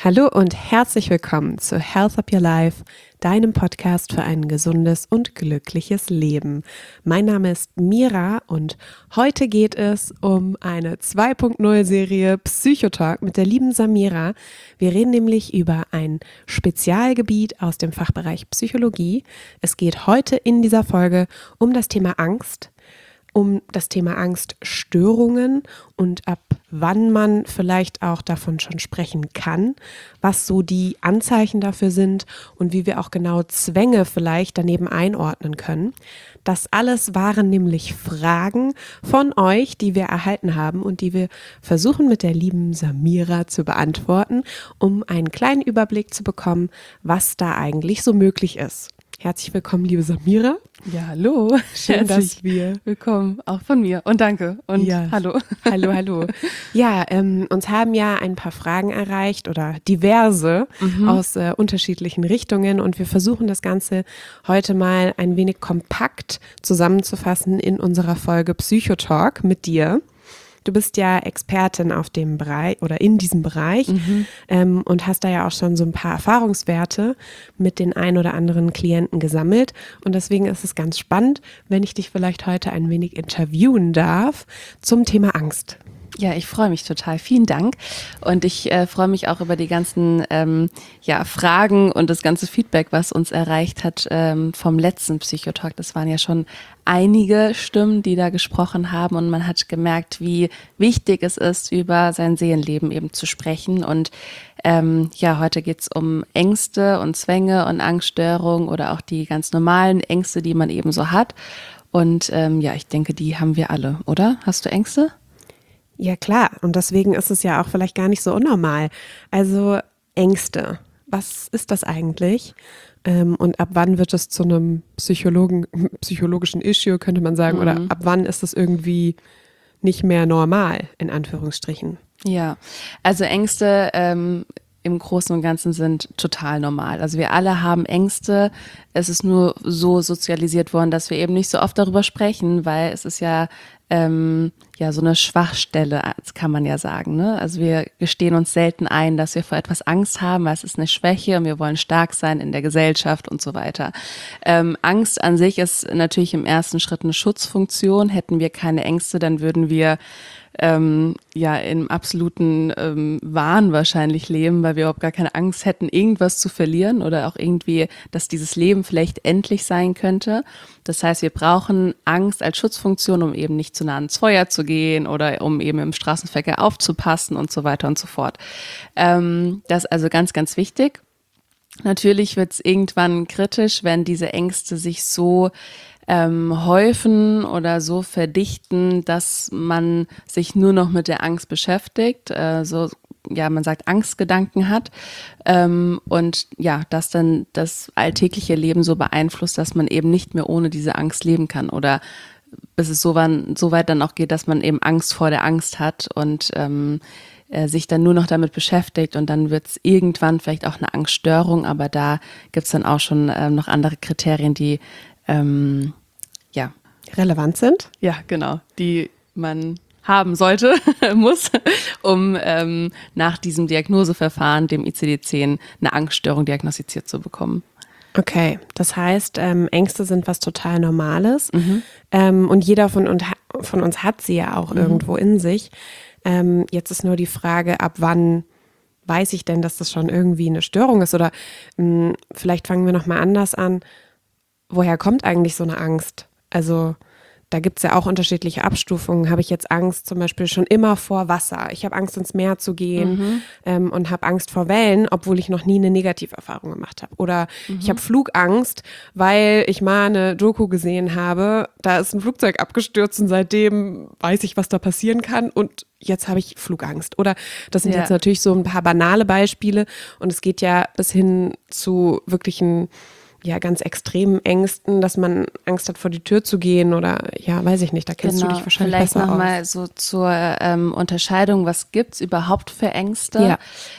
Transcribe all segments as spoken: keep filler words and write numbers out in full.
Hallo und herzlich willkommen zu Health Up Your Life, deinem Podcast für ein gesundes und glückliches Leben. Mein Name ist Mira und heute geht es um eine zwei Punkt null Serie Psychotalk mit der lieben Samira. Wir reden nämlich über ein Spezialgebiet aus dem Fachbereich Psychologie. Es geht heute in dieser Folge um das Thema Angst, um das Thema Angststörungen und ab wann man vielleicht auch davon schon sprechen kann, was so die Anzeichen dafür sind und wie wir auch genau Zwänge vielleicht daneben einordnen können. Das alles waren nämlich Fragen von euch, die wir erhalten haben und die wir versuchen mit der lieben Samira zu beantworten, um einen kleinen Überblick zu bekommen, was da eigentlich so möglich ist. Herzlich willkommen, liebe Samira. Ja, hallo. Schön, Herzlich dass wir... willkommen, auch von mir. Und danke. Und ja. hallo. Hallo, hallo. Ja, ähm, uns haben ja ein paar Fragen erreicht oder diverse mhm. aus äh, unterschiedlichen Richtungen und wir versuchen das Ganze heute mal ein wenig kompakt zusammenzufassen in unserer Folge Psychotalk mit dir. Du bist ja Expertin auf dem Bereich oder in diesem Bereich mhm. ähm, und hast da ja auch schon so ein paar Erfahrungswerte mit den ein oder anderen Klienten gesammelt. Und deswegen ist es ganz spannend, wenn ich dich vielleicht heute ein wenig interviewen darf zum Thema Angst. Ja, ich freue mich total. Vielen Dank. Und ich äh, freue mich auch über die ganzen ähm, ja, Fragen und das ganze Feedback, was uns erreicht hat ähm, vom letzten Psychotalk. Das waren ja schon einige Stimmen, die da gesprochen haben und man hat gemerkt, wie wichtig es ist, über sein Seelenleben eben zu sprechen. Und ähm, ja, heute geht's um Ängste und Zwänge und Angststörungen oder auch die ganz normalen Ängste, die man eben so hat. Und ähm, ja, ich denke, die haben wir alle, oder? Hast du Ängste? Ja, klar. Und deswegen ist es ja auch vielleicht gar nicht so unnormal. Also Ängste, was ist das eigentlich? Ähm, und ab wann wird es zu einem Psychologen, psychologischen Issue, könnte man sagen? Mhm. Oder ab wann ist es irgendwie nicht mehr normal, in Anführungsstrichen? Ja, also Ängste ähm, im Großen und Ganzen sind total normal. Also wir alle haben Ängste. Es ist nur so sozialisiert worden, dass wir eben nicht so oft darüber sprechen, weil es ist ja ähm, ja so eine Schwachstelle, kann man ja sagen. Ne? Also wir gestehen uns selten ein, dass wir vor etwas Angst haben, weil es ist eine Schwäche und wir wollen stark sein in der Gesellschaft und so weiter. Ähm, Angst an sich ist natürlich im ersten Schritt eine Schutzfunktion. Hätten wir keine Ängste, dann würden wir Ähm, ja, im absoluten ähm, Wahn wahrscheinlich leben, weil wir überhaupt gar keine Angst hätten, irgendwas zu verlieren oder auch irgendwie, dass dieses Leben vielleicht endlich sein könnte. Das heißt, wir brauchen Angst als Schutzfunktion, um eben nicht zu nah ans Feuer zu gehen oder um eben im Straßenverkehr aufzupassen und so weiter und so fort. Ähm, das ist also ganz, ganz wichtig. Natürlich wird es irgendwann kritisch, wenn diese Ängste sich so Ähm, häufen oder so verdichten, dass man sich nur noch mit der Angst beschäftigt, äh, so, ja, man sagt Angstgedanken hat ähm, und ja, dass dann das alltägliche Leben so beeinflusst, dass man eben nicht mehr ohne diese Angst leben kann oder bis es so, wann, so weit dann auch geht, dass man eben Angst vor der Angst hat und ähm, äh, sich dann nur noch damit beschäftigt und dann wird es irgendwann vielleicht auch eine Angststörung, aber da gibt es dann auch schon ähm, noch andere Kriterien, die Ähm, ja. relevant sind? Ja, genau, die man haben sollte, muss, um ähm, nach diesem Diagnoseverfahren, dem I C D zehn, eine Angststörung diagnostiziert zu bekommen. Okay, das heißt, ähm, Ängste sind was total Normales Mhm. ähm, und jeder von, und, von uns hat sie ja auch mhm. irgendwo in sich. Ähm, jetzt ist nur die Frage, ab wann weiß ich denn, dass das schon irgendwie eine Störung ist? Oder mh, vielleicht fangen wir nochmal anders an. Woher kommt eigentlich so eine Angst? Also da gibt es ja auch unterschiedliche Abstufungen. Habe ich jetzt Angst zum Beispiel schon immer vor Wasser? Ich habe Angst, ins Meer zu gehen mhm. ähm, und habe Angst vor Wellen, obwohl ich noch nie eine Negativerfahrung gemacht habe. Oder mhm. ich habe Flugangst, weil ich mal eine Doku gesehen habe, da ist ein Flugzeug abgestürzt und seitdem weiß ich, was da passieren kann und jetzt habe ich Flugangst. Oder das sind ja. jetzt natürlich so ein paar banale Beispiele und es geht ja bis hin zu wirklichen ja, ganz extremen Ängsten, dass man Angst hat, vor die Tür zu gehen oder ja, weiß ich nicht, da kennst genau. du dich wahrscheinlich Vielleicht besser noch aus. Vielleicht nochmal so zur ähm, Unterscheidung, was gibt's überhaupt für Ängste? Ja.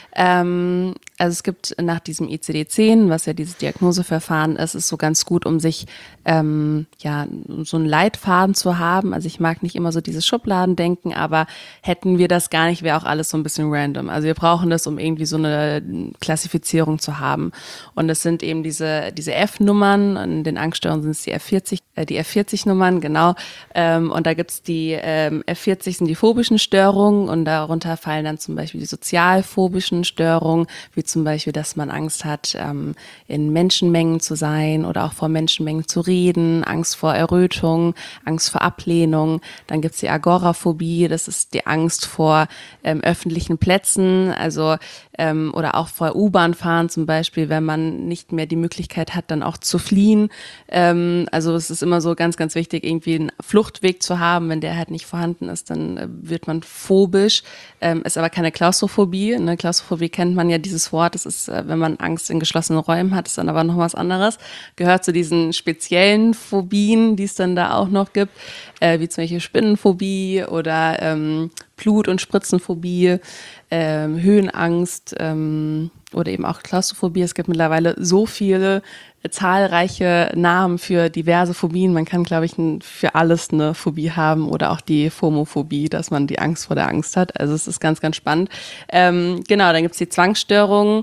Ähm, also es gibt nach diesem I C D zehn, was ja dieses Diagnoseverfahren ist, ist so ganz gut, um sich ähm, ja so einen Leitfaden zu haben. Also ich mag nicht immer so dieses Schubladendenken, aber hätten wir das gar nicht, wäre auch alles so ein bisschen random. Also wir brauchen das, um irgendwie so eine Klassifizierung zu haben. Und es sind eben diese diese F-Nummern, in den Angststörungen sind es die F vierzig, äh, die F vierzig-Nummern, genau. Ähm, und da gibt's die ähm, F vierzig sind die phobischen Störungen und darunter fallen dann zum Beispiel die sozialphobischen Störungen, wie zum Beispiel, dass man Angst hat, ähm, in Menschenmengen zu sein oder auch vor Menschenmengen zu reden, Angst vor Errötung, Angst vor Ablehnung. Dann gibt's die Agoraphobie, das ist die Angst vor ähm, öffentlichen Plätzen, also ähm, oder auch vor U-Bahn-Fahren zum Beispiel, wenn man nicht mehr die Möglichkeit hat, dann auch zu fliehen. Ähm, also es ist immer so ganz, ganz wichtig, irgendwie einen Fluchtweg zu haben. Wenn der halt nicht vorhanden ist, dann äh, wird man phobisch. Ähm, ist aber keine Klaustrophobie. Ne? Klaustrophobie kennt man ja, dieses Wort. Das ist, äh, wenn man Angst in geschlossenen Räumen hat, ist dann aber noch was anderes. Gehört zu diesen speziellen Phobien, die es dann da auch noch gibt, äh, wie zum Beispiel Spinnenphobie oder ähm, Blut- und Spritzenphobie, ähm, Höhenangst ähm, oder eben auch Klaustrophobie. Es gibt mittlerweile so viele äh, zahlreiche Namen für diverse Phobien. Man kann, glaube ich, n- für alles eine Phobie haben oder auch die Phomophobie, dass man die Angst vor der Angst hat. Also es ist ganz, ganz spannend. Ähm, genau, dann gibt's die Zwangsstörungen,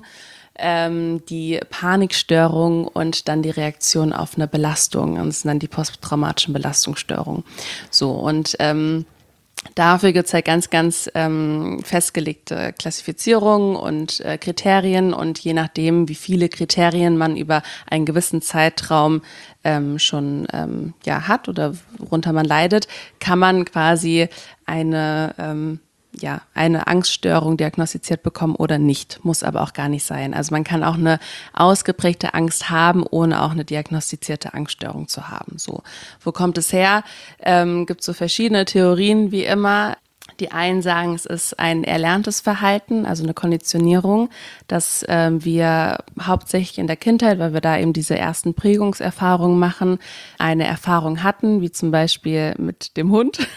ähm, die Panikstörung und dann die Reaktion auf eine Belastung. Und das sind dann die posttraumatischen Belastungsstörungen. So, und ähm, dafür gibt's halt ganz, ganz ähm, festgelegte Klassifizierungen und äh, Kriterien und je nachdem, wie viele Kriterien man über einen gewissen Zeitraum ähm, schon ähm, ja, hat oder worunter man leidet, kann man quasi eine ähm, ja, eine Angststörung diagnostiziert bekommen oder nicht, muss aber auch gar nicht sein. Also man kann auch eine ausgeprägte Angst haben, ohne auch eine diagnostizierte Angststörung zu haben. So, wo kommt es her? Ähm, gibt so verschiedene Theorien wie immer. Die einen sagen, es ist ein erlerntes Verhalten, also eine Konditionierung, dass ähm, wir hauptsächlich in der Kindheit, weil wir da eben diese ersten Prägungserfahrungen machen, eine Erfahrung hatten, wie zum Beispiel mit dem Hund.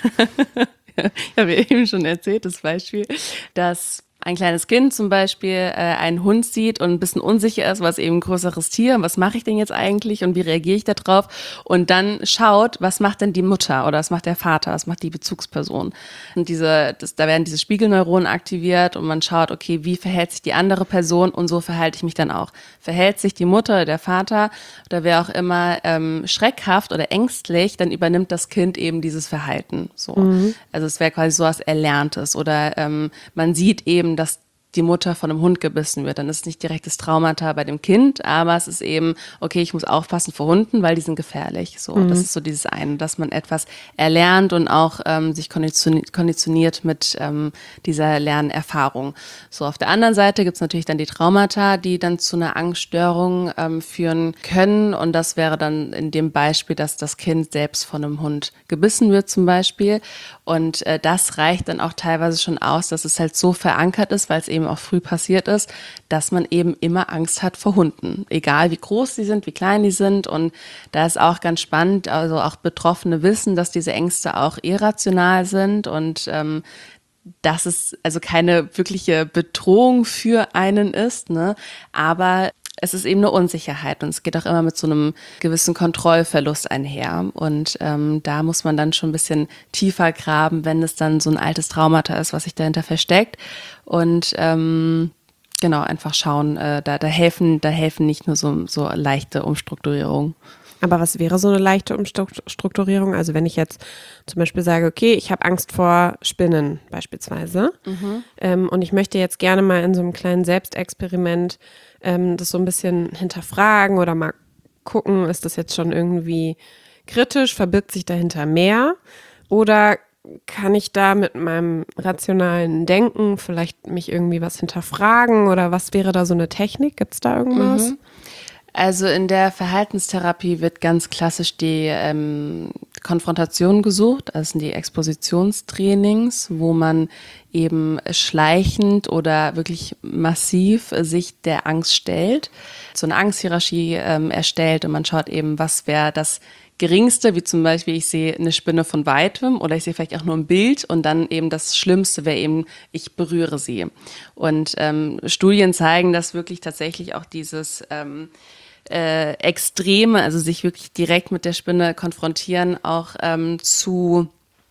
Ich habe ja eben schon erzählt, das Beispiel, dass ein kleines Kind zum Beispiel äh, einen Hund sieht und ein bisschen unsicher ist, was eben ein größeres Tier, was mache ich denn jetzt eigentlich und wie reagiere ich da drauf? Und dann schaut, was macht denn die Mutter oder was macht der Vater, was macht die Bezugsperson? Und diese, das, da werden diese Spiegelneuronen aktiviert und man schaut, okay, wie verhält sich die andere Person und so verhalte ich mich dann auch. Verhält sich die Mutter oder der Vater oder wer auch immer ähm, schreckhaft oder ängstlich, dann übernimmt das Kind eben dieses Verhalten. So. Mhm. Also es wäre quasi so was Erlerntes oder ähm, man sieht eben, dass die Mutter von einem Hund gebissen wird, dann ist es nicht direkt das Traumata bei dem Kind, aber es ist eben, okay, ich muss aufpassen vor Hunden, weil die sind gefährlich. So, mhm. Das ist so dieses eine, dass man etwas erlernt und auch ähm, sich konditioniert, konditioniert mit ähm, dieser Lernerfahrung. So, auf der anderen Seite gibt's natürlich dann die Traumata, die dann zu einer Angststörung ähm, führen können und das wäre dann in dem Beispiel, dass das Kind selbst von einem Hund gebissen wird zum Beispiel und äh, das reicht dann auch teilweise schon aus, dass es halt so verankert ist, weil es eben auch früh passiert ist, dass man eben immer Angst hat vor Hunden. Egal wie groß die sind, wie klein die sind. Und da ist auch ganz spannend, also auch Betroffene wissen, dass diese Ängste auch irrational sind und ähm, dass es also keine wirkliche Bedrohung für einen ist, ne? Aber es ist eben eine Unsicherheit und es geht auch immer mit so einem gewissen Kontrollverlust einher. Und ähm, da muss man dann schon ein bisschen tiefer graben, wenn es dann so ein altes Traumata ist, was sich dahinter versteckt. Und ähm, genau, einfach schauen, äh, da, da helfen, da helfen nicht nur so, so leichte Umstrukturierungen. Aber was wäre so eine leichte Umstrukturierung? Also wenn ich jetzt zum Beispiel sage, okay, ich habe Angst vor Spinnen beispielsweise mhm. ähm, und ich möchte jetzt gerne mal in so einem kleinen Selbstexperiment ähm, das so ein bisschen hinterfragen oder mal gucken, ist das jetzt schon irgendwie kritisch, verbirgt sich dahinter mehr oder kann ich da mit meinem rationalen Denken vielleicht mich irgendwie was hinterfragen oder was wäre da so eine Technik? Gibt es da irgendwas? Mhm. Also in der Verhaltenstherapie wird ganz klassisch die ähm, Konfrontation gesucht, das sind die Expositionstrainings, wo man eben schleichend oder wirklich massiv sich der Angst stellt, so eine Angsthierarchie ähm, erstellt und man schaut eben, was wäre das Geringste, wie zum Beispiel, ich sehe eine Spinne von Weitem oder ich sehe vielleicht auch nur ein Bild und dann eben das Schlimmste wäre eben, ich berühre sie. Und ähm, Studien zeigen, dass wirklich tatsächlich auch dieses ähm, äh, Extreme, also sich wirklich direkt mit der Spinne konfrontieren, auch ähm, zu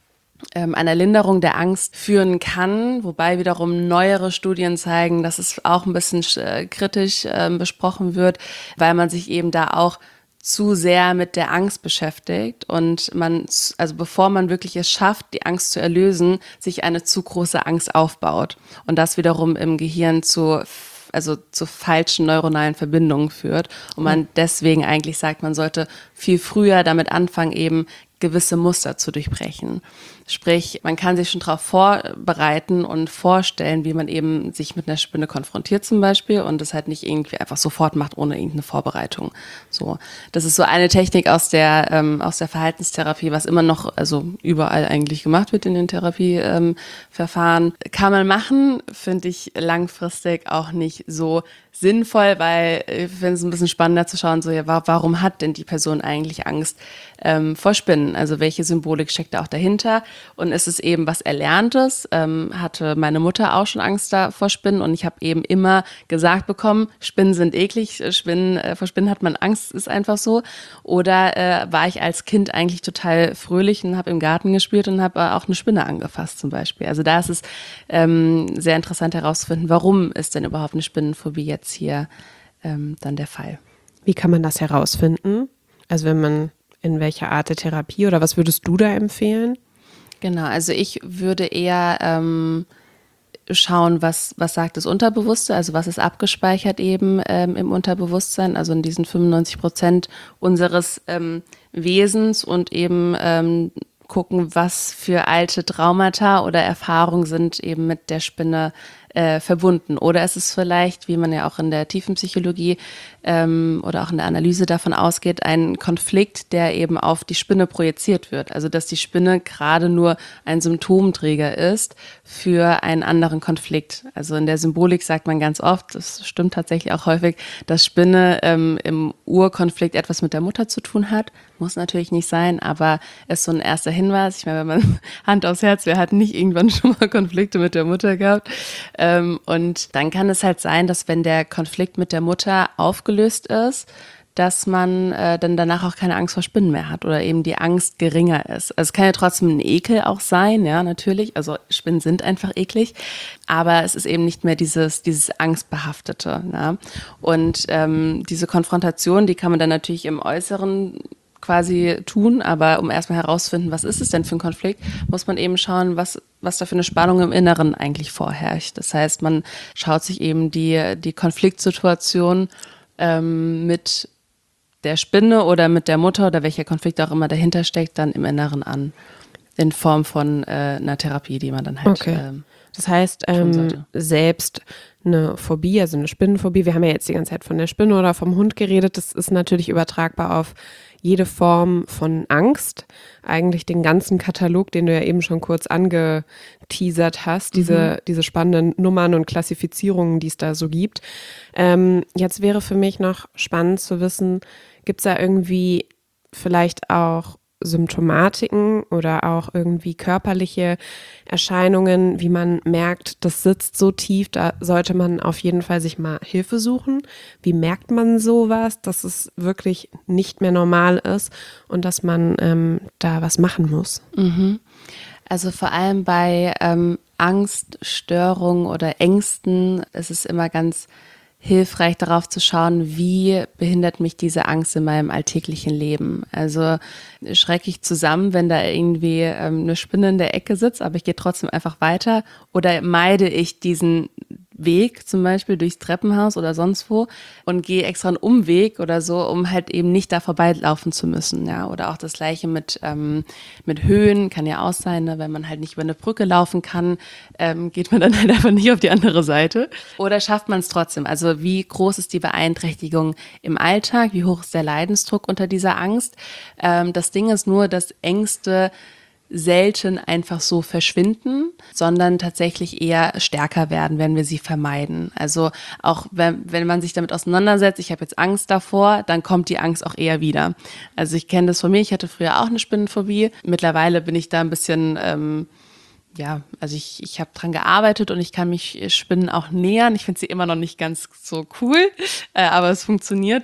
ähm, einer Linderung der Angst führen kann, wobei wiederum neuere Studien zeigen, dass es auch ein bisschen äh, kritisch äh, besprochen wird, weil man sich eben da auch zu sehr mit der Angst beschäftigt und man, also bevor man wirklich es schafft, die Angst zu erlösen, sich eine zu große Angst aufbaut und das wiederum im Gehirn zu, also zu falschen neuronalen Verbindungen führt und man deswegen eigentlich sagt, man sollte viel früher damit anfangen, eben gewisse Muster zu durchbrechen. Sprich, man kann sich schon darauf vorbereiten und vorstellen, wie man eben sich mit einer Spinne konfrontiert zum Beispiel und das halt nicht irgendwie einfach sofort macht, ohne irgendeine Vorbereitung. So, das ist so eine Technik aus der ähm, aus der Verhaltenstherapie, was immer noch, also überall eigentlich gemacht wird in den Therapieverfahren. Ähm, kann man machen, finde ich langfristig auch nicht so sinnvoll, weil ich finde es ein bisschen spannender zu schauen, so ja, warum hat denn die Person eigentlich Angst ähm, vor Spinnen? Also welche Symbolik steckt da auch dahinter? Und ist es eben was Erlerntes? Ähm, hatte meine Mutter auch schon Angst da vor Spinnen und ich habe eben immer gesagt bekommen, Spinnen sind eklig, Spinnen, äh, vor Spinnen hat man Angst, ist einfach so. Oder äh, war ich als Kind eigentlich total fröhlich und habe im Garten gespielt und habe äh, auch eine Spinne angefasst zum Beispiel. Also da ist es ähm, sehr interessant herauszufinden, warum ist denn überhaupt eine Spinnenphobie jetzt hier ähm, dann der Fall. Wie kann man das herausfinden? Also wenn man, in welcher Art der Therapie oder was würdest du da empfehlen? Genau, also ich würde eher ähm, schauen, was, was sagt das Unterbewusste, also was ist abgespeichert eben ähm, im Unterbewusstsein, also in diesen fünfundneunzig Prozent unseres ähm, Wesens und eben ähm, gucken, was für alte Traumata oder Erfahrungen sind eben mit der Spinne äh, verbunden. Oder ist es vielleicht, wie man ja auch in der Tiefenpsychologie ähm, oder auch in der Analyse davon ausgeht, ein Konflikt, der eben auf die Spinne projiziert wird. Also dass die Spinne gerade nur ein Symptomträger ist für einen anderen Konflikt. Also in der Symbolik sagt man ganz oft, das stimmt tatsächlich auch häufig, dass Spinne ähm, im Urkonflikt etwas mit der Mutter zu tun hat. Muss natürlich nicht sein, aber ist so ein erster Hinweis. Ich meine, wenn man Hand aufs Herz, wer hat nicht irgendwann schon mal Konflikte mit der Mutter gehabt? Ähm, und dann kann es halt sein, dass wenn der Konflikt mit der Mutter aufgelöst ist, dass man äh, dann danach auch keine Angst vor Spinnen mehr hat oder eben die Angst geringer ist. Also es kann ja trotzdem ein Ekel auch sein, ja, natürlich. Also Spinnen sind einfach eklig, aber es ist eben nicht mehr dieses, dieses Angstbehaftete. Ja? Und ähm, diese Konfrontation, die kann man dann natürlich im Äußeren quasi tun, aber um erstmal herauszufinden, was ist es denn für ein Konflikt, muss man eben schauen, was, was da für eine Spannung im Inneren eigentlich vorherrscht. Das heißt, man schaut sich eben die, die Konfliktsituation ähm, mit der Spinne oder mit der Mutter oder welcher Konflikt auch immer dahinter steckt, dann im Inneren an. In Form von äh, einer Therapie, die man dann halt okay. ähm, Das heißt, ähm, selbst eine Phobie, also eine Spinnenphobie, wir haben ja jetzt die ganze Zeit von der Spinne oder vom Hund geredet, das ist natürlich übertragbar auf jede Form von Angst, eigentlich den ganzen Katalog, den du ja eben schon kurz angeteasert hast, diese, mhm. diese spannenden Nummern und Klassifizierungen, die es da so gibt. Ähm, jetzt wäre für mich noch spannend zu wissen, gibt es da irgendwie vielleicht auch Symptomatiken oder auch irgendwie körperliche Erscheinungen, wie man merkt, das sitzt so tief, da sollte man auf jeden Fall sich mal Hilfe suchen. Wie merkt man sowas, dass es wirklich nicht mehr normal ist und dass man ähm, da was machen muss? Mhm. Also vor allem bei ähm, Angststörungen oder Ängsten ist es immer ganz hilfreich, darauf zu schauen, wie behindert mich diese Angst in meinem alltäglichen Leben. Also schrecke ich zusammen, wenn da irgendwie ähm, eine Spinne in der Ecke sitzt, aber ich gehe trotzdem einfach weiter, oder meide ich diesen Weg zum Beispiel durchs Treppenhaus oder sonst wo und gehe extra einen Umweg oder so, um halt eben nicht da vorbeilaufen zu müssen, ja. Oder auch das Gleiche mit ähm, mit Höhen, kann ja auch sein, ne? Wenn man halt nicht über eine Brücke laufen kann, ähm, geht man dann halt einfach nicht auf die andere Seite. Oder schafft man es trotzdem? Also wie groß ist die Beeinträchtigung im Alltag? Wie hoch ist der Leidensdruck unter dieser Angst? Ähm, das Ding ist nur, dass Ängste selten einfach so verschwinden, sondern tatsächlich eher stärker werden, wenn wir sie vermeiden. Also auch wenn, wenn man sich damit auseinandersetzt, ich habe jetzt Angst davor, dann kommt die Angst auch eher wieder. Also ich kenne das von mir, ich hatte früher auch eine Spinnenphobie. Mittlerweile bin ich da ein bisschen, ähm, ja, also ich, ich habe dran gearbeitet und ich kann mich Spinnen auch nähern. Ich finde sie immer noch nicht ganz so cool, äh, aber es funktioniert.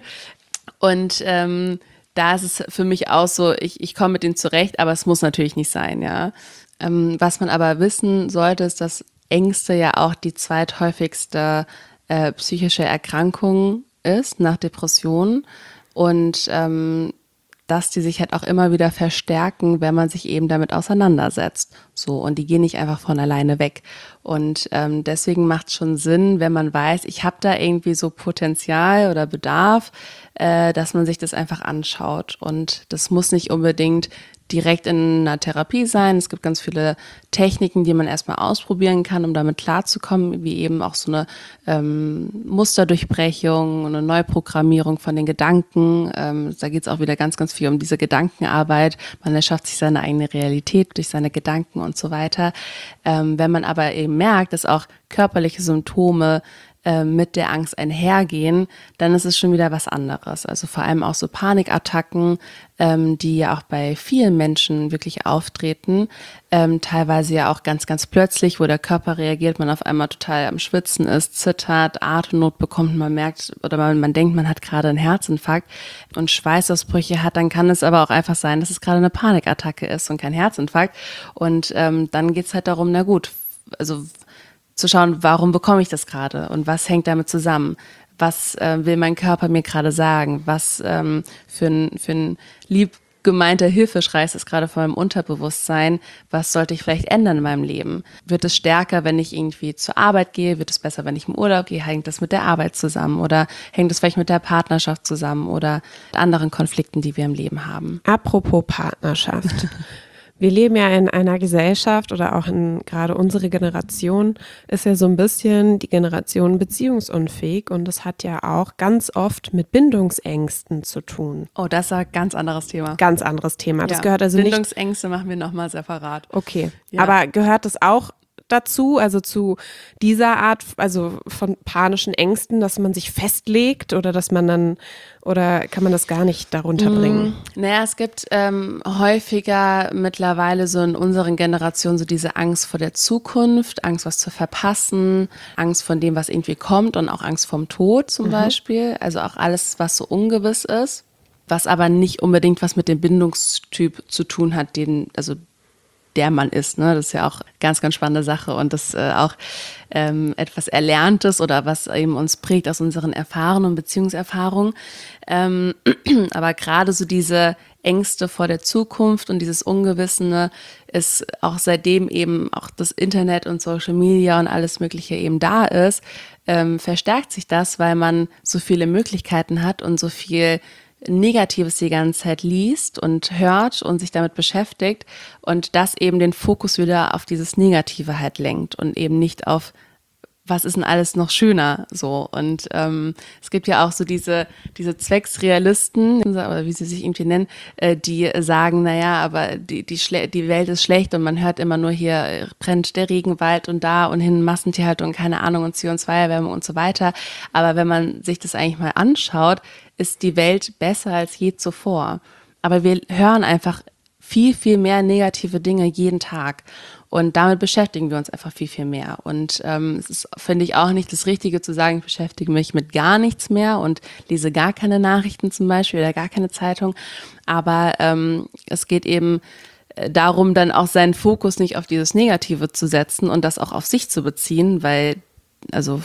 Und ähm, da ist es für mich auch so, ich, ich komme mit denen zurecht, aber es muss natürlich nicht sein, ja. Ähm, was man aber wissen sollte, ist, dass Ängste ja auch die zweithäufigste äh, psychische Erkrankung ist nach Depressionen und ähm, dass die sich halt auch immer wieder verstärken, wenn man sich eben damit auseinandersetzt. So, und die gehen nicht einfach von alleine weg. Und ähm, deswegen macht es schon Sinn, wenn man weiß, ich habe da irgendwie so Potenzial oder Bedarf, äh, dass man sich das einfach anschaut. Und das muss nicht unbedingt direkt in einer Therapie sein. Es gibt ganz viele Techniken, die man erstmal ausprobieren kann, um damit klarzukommen, wie eben auch so eine ähm, Musterdurchbrechung, eine Neuprogrammierung von den Gedanken. Ähm, da geht es auch wieder ganz, ganz viel um diese Gedankenarbeit. Man erschafft sich seine eigene Realität durch seine Gedanken und so weiter. Ähm, wenn man aber eben merkt, dass auch körperliche Symptome mit der Angst einhergehen, dann ist es schon wieder was anderes. Also vor allem auch so Panikattacken, ähm, die ja auch bei vielen Menschen wirklich auftreten, ähm, teilweise ja auch ganz, ganz plötzlich, wo der Körper reagiert, man auf einmal total am Schwitzen ist, zittert, Atemnot bekommt, man merkt oder man, man denkt, man hat gerade einen Herzinfarkt und Schweißausbrüche hat, dann kann es aber auch einfach sein, dass es gerade eine Panikattacke ist und kein Herzinfarkt. Und ähm, dann geht's halt darum, na gut, also zu schauen, warum bekomme ich das gerade und was hängt damit zusammen? Was äh, will mein Körper mir gerade sagen? Was ähm, für ein, für ein lieb gemeinter Hilfeschrei ist es gerade von meinem Unterbewusstsein? Was sollte ich vielleicht ändern in meinem Leben? Wird es stärker, wenn ich irgendwie zur Arbeit gehe? Wird es besser, wenn ich im Urlaub gehe? Hängt das mit der Arbeit zusammen? Oder hängt es vielleicht mit der Partnerschaft zusammen oder anderen Konflikten, die wir im Leben haben? Apropos Partnerschaft. Wir leben ja in einer Gesellschaft oder auch in gerade unsere Generation ist ja so ein bisschen die Generation beziehungsunfähig und das hat ja auch ganz oft mit Bindungsängsten zu tun. Oh, das ist ein ganz anderes Thema. Ganz anderes Thema. Das ja. gehört also nicht. Bindungsängste machen wir nochmal separat. Okay, ja. Aber gehört das auch dazu, also zu dieser Art, also von panischen Ängsten, dass man sich festlegt oder dass man dann, oder kann man das gar nicht darunter bringen? Mm, naja, es gibt ähm, häufiger mittlerweile so in unseren Generationen so diese Angst vor der Zukunft, Angst, was zu verpassen, Angst von dem, was irgendwie kommt und auch Angst vom Tod zum mhm. Beispiel, also auch alles, was so ungewiss ist, was aber nicht unbedingt was mit dem Bindungstyp zu tun hat, den, also der man ist, ne? Das ist ja auch ganz, ganz spannende Sache und das äh, auch ähm, etwas Erlerntes oder was eben uns prägt aus unseren Erfahrungen und Beziehungserfahrungen. Ähm, aber gerade so diese Ängste vor der Zukunft und dieses Ungewissene ist auch seitdem eben auch das Internet und Social Media und alles Mögliche eben da ist, ähm, verstärkt sich das, weil man so viele Möglichkeiten hat und so viel Negatives die ganze Zeit liest und hört und sich damit beschäftigt und das eben den Fokus wieder auf dieses Negative halt lenkt und eben nicht auf, was ist denn alles noch schöner so. Und ähm, es gibt ja auch so diese diese Zwecksrealisten, oder wie sie sich irgendwie nennen, äh, die sagen, naja, aber die die, Schle- die Welt ist schlecht und man hört immer nur, hier brennt der Regenwald und da und hin Massentierhaltung, keine Ahnung, und C O zwei Erwärmung und so weiter. Aber wenn man sich das eigentlich mal anschaut, ist die Welt besser als je zuvor. Aber wir hören einfach viel, viel mehr negative Dinge jeden Tag. Und damit beschäftigen wir uns einfach viel, viel mehr. Und ähm, es ist, finde ich, auch nicht das Richtige zu sagen, ich beschäftige mich mit gar nichts mehr und lese gar keine Nachrichten zum Beispiel oder gar keine Zeitung. Aber ähm, es geht eben darum, dann auch seinen Fokus nicht auf dieses Negative zu setzen und das auch auf sich zu beziehen, weil, also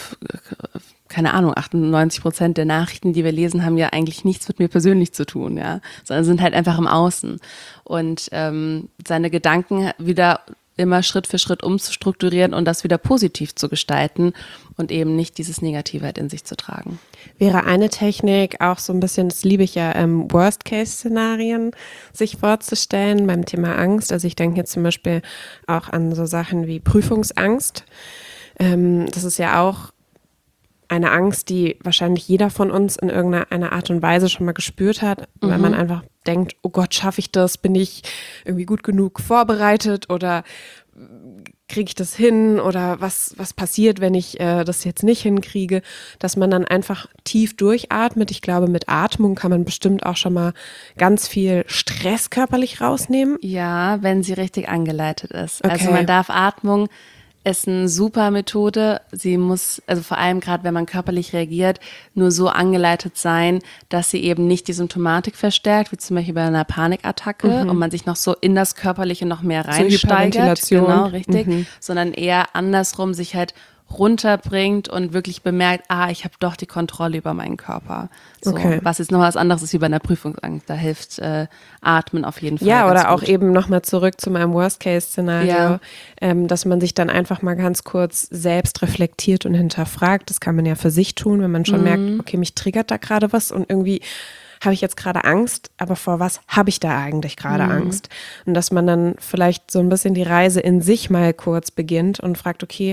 keine Ahnung, achtundneunzig Prozent der Nachrichten, die wir lesen, haben ja eigentlich nichts mit mir persönlich zu tun, ja, sondern sind halt einfach im Außen. Und ähm, seine Gedanken wieder immer Schritt für Schritt umzustrukturieren und das wieder positiv zu gestalten und eben nicht dieses Negative halt in sich zu tragen. Wäre eine Technik auch so ein bisschen, das liebe ich ja, ähm, Worst-Case-Szenarien sich vorzustellen beim Thema Angst. Also ich denke jetzt zum Beispiel auch an so Sachen wie Prüfungsangst. Ähm, das ist ja auch eine Angst, die wahrscheinlich jeder von uns in irgendeiner Art und Weise schon mal gespürt hat, mhm. weil man einfach denkt, oh Gott, schaffe ich das? Bin ich irgendwie gut genug vorbereitet oder kriege ich das hin oder was, was passiert, wenn ich äh, das jetzt nicht hinkriege, dass man dann einfach tief durchatmet. Ich glaube, mit Atmung kann man bestimmt auch schon mal ganz viel Stress körperlich rausnehmen. Ja, wenn sie richtig angeleitet ist. Okay. Also man darf Atmung ist eine super Methode. Sie muss, also vor allem gerade, wenn man körperlich reagiert, nur so angeleitet sein, dass sie eben nicht die Symptomatik verstärkt, wie zum Beispiel bei einer Panikattacke mhm. und man sich noch so in das Körperliche noch mehr reinsteigert. So genau, richtig. Mhm. Sondern eher andersrum sich halt runterbringt und wirklich bemerkt, ah, ich habe doch die Kontrolle über meinen Körper. So, okay. Was jetzt noch was anderes ist wie bei einer Prüfungsangst. Da hilft äh, Atmen auf jeden Fall. Ja, oder gut. auch eben nochmal zurück zu meinem Worst-Case-Szenario, ja. ähm, dass man sich dann einfach mal ganz kurz selbst reflektiert und hinterfragt. Das kann man ja für sich tun, wenn man schon mhm. merkt, okay, mich triggert da gerade was und irgendwie habe ich jetzt gerade Angst, aber vor was habe ich da eigentlich gerade mhm. Angst? Und dass man dann vielleicht so ein bisschen die Reise in sich mal kurz beginnt und fragt, okay,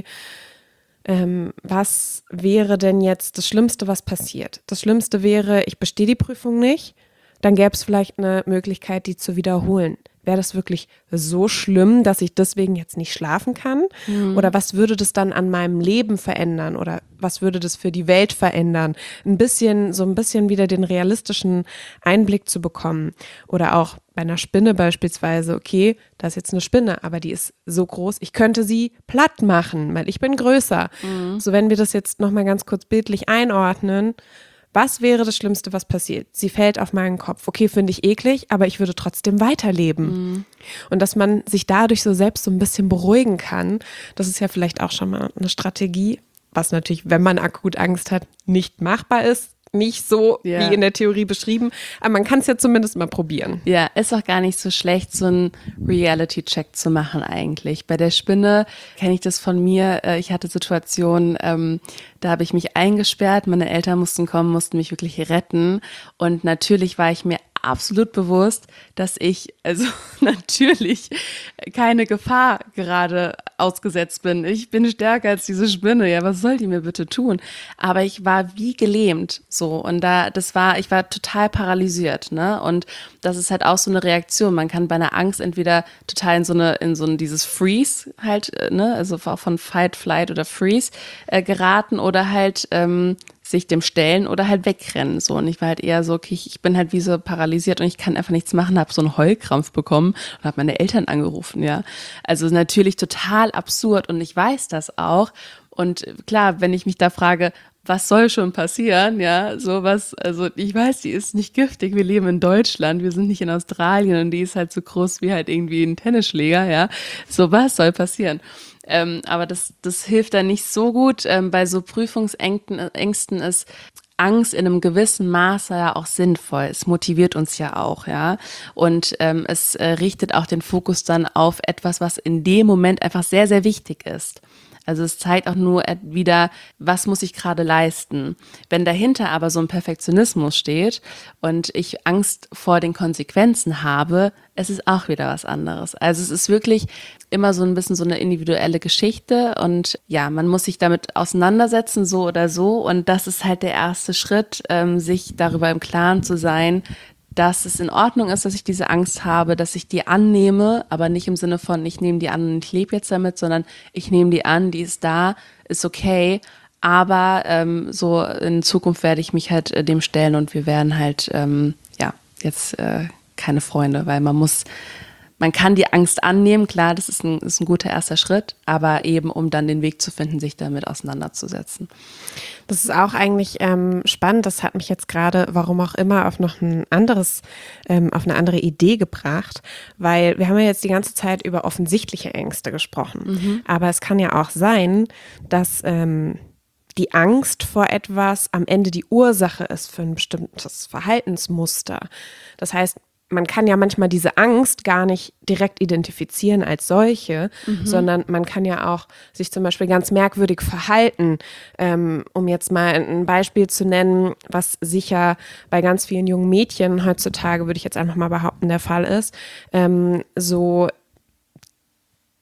Ähm, was wäre denn jetzt das Schlimmste, was passiert? Das Schlimmste wäre, ich bestehe die Prüfung nicht, dann gäbe es vielleicht eine Möglichkeit, die zu wiederholen. Wäre das wirklich so schlimm, dass ich deswegen jetzt nicht schlafen kann? Mhm. Oder was würde das dann an meinem Leben verändern? Oder was würde das für die Welt verändern? Ein bisschen, so ein bisschen wieder den realistischen Einblick zu bekommen. Oder auch bei einer Spinne beispielsweise, okay, da ist jetzt eine Spinne, aber die ist so groß, ich könnte sie platt machen, weil ich bin größer. Mhm. So, wenn wir das jetzt nochmal ganz kurz bildlich einordnen, was wäre das Schlimmste, was passiert? Sie fällt auf meinen Kopf. Okay, finde ich eklig, aber ich würde trotzdem weiterleben. Mhm. Und dass man sich dadurch so selbst so ein bisschen beruhigen kann, das ist ja vielleicht auch schon mal eine Strategie, was natürlich, wenn man akut Angst hat, nicht machbar ist. Nicht so ja. wie in der Theorie beschrieben, aber man kann es ja zumindest mal probieren. Ja, ist auch gar nicht so schlecht, so einen Reality-Check zu machen eigentlich. Bei der Spinne kenne ich das von mir. Ich hatte Situationen, ähm, da habe ich mich eingesperrt, meine Eltern mussten kommen, mussten mich wirklich retten und natürlich war ich mir absolut bewusst, dass ich also natürlich keine Gefahr gerade ausgesetzt bin. Ich bin stärker als diese Spinne. Ja, was soll die mir bitte tun? Aber ich war wie gelähmt so und da das war, ich war total paralysiert, ne? Und das ist halt auch so eine Reaktion. Man kann bei einer Angst entweder total in so eine in so ein dieses Freeze halt, ne, also von Fight, Flight oder Freeze äh, geraten oder halt ähm, sich dem stellen oder halt wegrennen. So. Und ich war halt eher so, okay, ich bin halt wie so paralysiert und ich kann einfach nichts machen, habe so einen Heulkrampf bekommen und habe meine Eltern angerufen, ja. Also natürlich total absurd und ich weiß das auch. Und klar, wenn ich mich da frage, was soll schon passieren, ja, sowas, also ich weiß, die ist nicht giftig, wir leben in Deutschland, wir sind nicht in Australien und die ist halt so groß wie halt irgendwie ein Tennisschläger, ja, so was soll passieren. Ähm, aber das, das hilft dann nicht so gut. Ähm, bei so Prüfungsängsten Ängsten ist Angst in einem gewissen Maße ja auch sinnvoll. Es motiviert uns ja auch, ja. Und ähm, es äh, richtet auch den Fokus dann auf etwas, was in dem Moment einfach sehr, sehr wichtig ist. Also es zeigt auch nur wieder, was muss ich gerade leisten. Wenn dahinter aber so ein Perfektionismus steht und ich Angst vor den Konsequenzen habe, es ist auch wieder was anderes. Also es ist wirklich immer so ein bisschen so eine individuelle Geschichte und ja, man muss sich damit auseinandersetzen, so oder so. Und das ist halt der erste Schritt, ähm, sich darüber im Klaren zu sein, dass es in Ordnung ist, dass ich diese Angst habe, dass ich die annehme, aber nicht im Sinne von, ich nehme die an und ich lebe jetzt damit, sondern ich nehme die an, die ist da, ist okay, aber ähm, so in Zukunft werde ich mich halt äh, dem stellen und wir werden halt, ähm, ja, jetzt äh, keine Freunde, weil man muss, man kann die Angst annehmen, klar, das ist ein, ist ein guter erster Schritt, aber eben, um dann den Weg zu finden, sich damit auseinanderzusetzen. Das ist auch eigentlich ähm, spannend. Das hat mich jetzt gerade, warum auch immer, auf noch ein anderes, ähm, auf eine andere Idee gebracht, weil wir haben ja jetzt die ganze Zeit über offensichtliche Ängste gesprochen. Mhm. Aber es kann ja auch sein, dass ähm, die Angst vor etwas am Ende die Ursache ist für ein bestimmtes Verhaltensmuster. Das heißt, man kann ja manchmal diese Angst gar nicht direkt identifizieren als solche, mhm. sondern man kann ja auch sich zum Beispiel ganz merkwürdig verhalten. Ähm, um jetzt mal ein Beispiel zu nennen, was sicher bei ganz vielen jungen Mädchen heutzutage, würde ich jetzt einfach mal behaupten, der Fall ist, ähm, so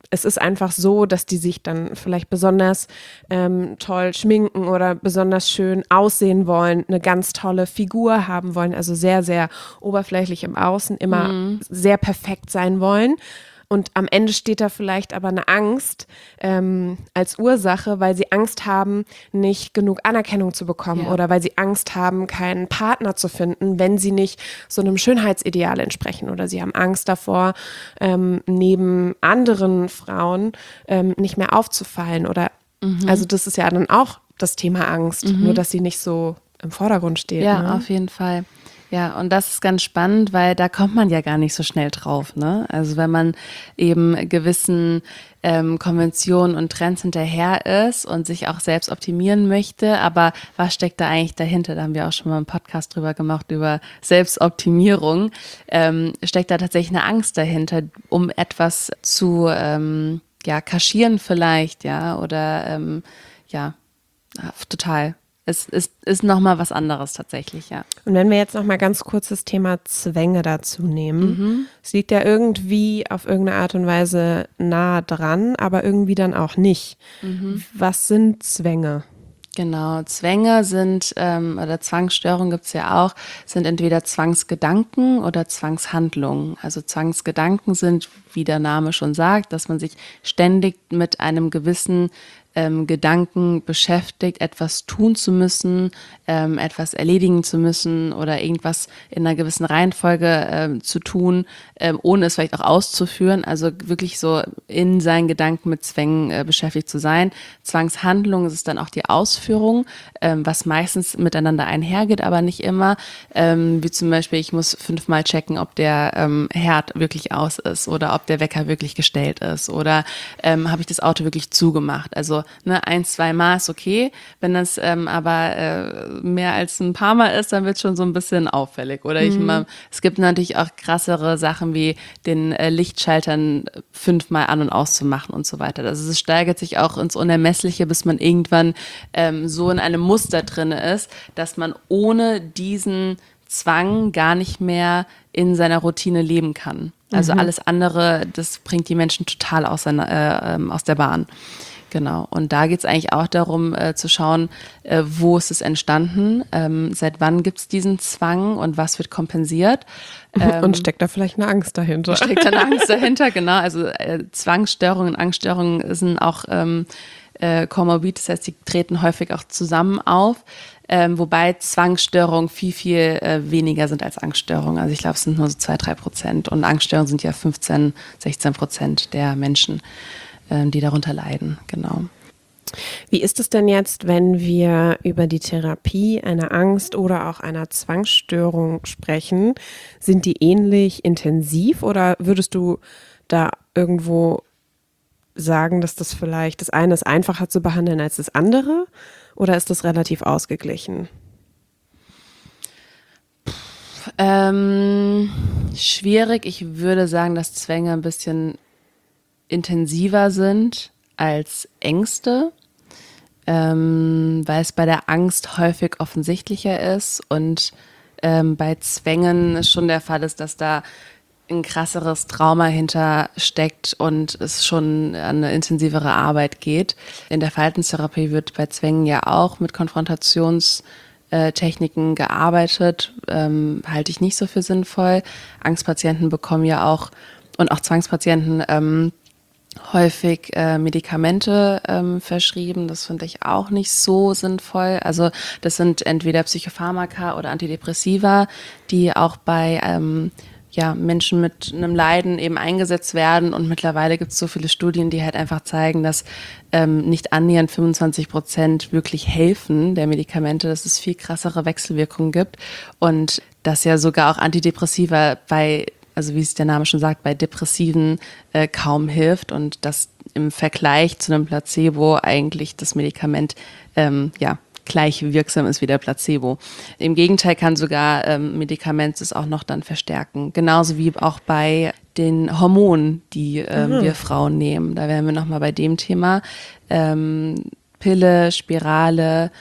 es ist einfach so, dass die sich dann vielleicht besonders ähm, toll schminken oder besonders schön aussehen wollen, eine ganz tolle Figur haben wollen, also sehr, sehr oberflächlich im Außen, immer mhm. sehr perfekt sein wollen. Und am Ende steht da vielleicht aber eine Angst ähm, als Ursache, weil sie Angst haben, nicht genug Anerkennung zu bekommen ja. oder weil sie Angst haben, keinen Partner zu finden, wenn sie nicht so einem Schönheitsideal entsprechen. Oder sie haben Angst davor, ähm, neben anderen Frauen ähm, nicht mehr aufzufallen. Oder mhm. also das ist ja dann auch das Thema Angst, mhm. nur dass sie nicht so im Vordergrund steht. Ja, ne? Auf jeden Fall. Ja, und das ist ganz spannend, weil da kommt man ja gar nicht so schnell drauf, ne? Also wenn man eben gewissen ähm, Konventionen und Trends hinterher ist und sich auch selbst optimieren möchte, aber was steckt da eigentlich dahinter? Da haben wir auch schon mal einen Podcast drüber gemacht, über Selbstoptimierung. Ähm, steckt da tatsächlich eine Angst dahinter, um etwas zu ähm, ja, kaschieren vielleicht, ja, oder ähm, ja, total. Es ist, ist nochmal was anderes tatsächlich, ja. Und wenn wir jetzt nochmal ganz kurz das Thema Zwänge dazu nehmen, mhm. es liegt ja irgendwie auf irgendeine Art und Weise nah dran, aber irgendwie dann auch nicht. Mhm. Was sind Zwänge? Genau, Zwänge sind, ähm, oder Zwangsstörungen gibt's ja auch, sind entweder Zwangsgedanken oder Zwangshandlungen. Also Zwangsgedanken sind, wie der Name schon sagt, dass man sich ständig mit einem gewissen ähm, Gedanken beschäftigt, etwas tun zu müssen, ähm, etwas erledigen zu müssen oder irgendwas in einer gewissen Reihenfolge ähm, zu tun, ähm, ohne es vielleicht auch auszuführen. Also wirklich so in seinen Gedanken mit Zwängen äh, beschäftigt zu sein. Zwangshandlung ist dann auch die Ausführung, ähm, was meistens miteinander einhergeht, aber nicht immer. Ähm, wie zum Beispiel, ich muss fünfmal checken, ob der ähm, Herd wirklich aus ist oder ob der Wecker wirklich gestellt ist oder ähm, habe ich das Auto wirklich zugemacht. Also ne, ein, zwei Mal ist okay. Wenn das ähm, aber äh, mehr als ein paar Mal ist, dann wird es schon so ein bisschen auffällig. Oder mhm. ich mal, es gibt natürlich auch krassere Sachen wie den äh, Lichtschaltern fünfmal an- und auszumachen und so weiter. Also es steigert sich auch ins Unermessliche, bis man irgendwann ähm, so in einem Muster drin ist, dass man ohne diesen Zwang gar nicht mehr in seiner Routine leben kann. Also mhm. alles andere, das bringt die Menschen total aus, seiner, äh, ähm, aus der Bahn. Genau. Und da geht es eigentlich auch darum, äh, zu schauen, äh, wo ist es entstanden, ähm, seit wann gibt es diesen Zwang und was wird kompensiert. Ähm, und steckt da vielleicht eine Angst dahinter? Steckt da eine Angst dahinter, genau. Also äh, Zwangsstörungen, Angststörungen sind auch ähm, äh, komorbid, das heißt, die treten häufig auch zusammen auf. Ähm, wobei Zwangsstörungen viel, viel äh, weniger sind als Angststörungen. Also ich glaube, es sind nur so zwei, drei Prozent. Und Angststörungen sind ja fünfzehn, sechzehn Prozent der Menschen, ähm, die darunter leiden. Genau. Wie ist es denn jetzt, wenn wir über die Therapie einer Angst oder auch einer Zwangsstörung sprechen? Sind die ähnlich intensiv oder würdest du da irgendwo sagen, dass das vielleicht das eine ist einfacher zu behandeln als das andere? Oder ist das relativ ausgeglichen? Ähm, schwierig. Ich würde sagen, dass Zwänge ein bisschen intensiver sind als Ängste, ähm, weil es bei der Angst häufig offensichtlicher ist und ähm, bei Zwängen es schon der Fall ist, dass da ein krasseres Trauma hinter steckt und es schon an eine intensivere Arbeit geht. In der Verhaltenstherapie wird bei Zwängen ja auch mit Konfrontationstechniken gearbeitet, ähm, halte ich nicht so für sinnvoll. Angstpatienten bekommen ja auch und auch Zwangspatienten ähm, häufig äh, Medikamente ähm, verschrieben. Das finde ich auch nicht so sinnvoll. Also das sind entweder Psychopharmaka oder Antidepressiva, die auch bei ähm, ja, Menschen mit einem Leiden eben eingesetzt werden. Und mittlerweile gibt es so viele Studien, die halt einfach zeigen, dass ähm, nicht annähernd fünfundzwanzig Prozent wirklich helfen der Medikamente, dass es viel krassere Wechselwirkungen gibt. Und dass ja sogar auch Antidepressiva bei, also wie es der Name schon sagt, bei Depressiven äh, kaum hilft. Und dass im Vergleich zu einem Placebo eigentlich das Medikament, ähm, ja, gleich wirksam ist wie der Placebo. Im Gegenteil kann sogar ähm, Medikament es auch noch dann verstärken. Genauso wie auch bei den Hormonen, die ähm, wir Frauen nehmen. Da wären wir nochmal bei dem Thema. Ähm, Pille, Spirale,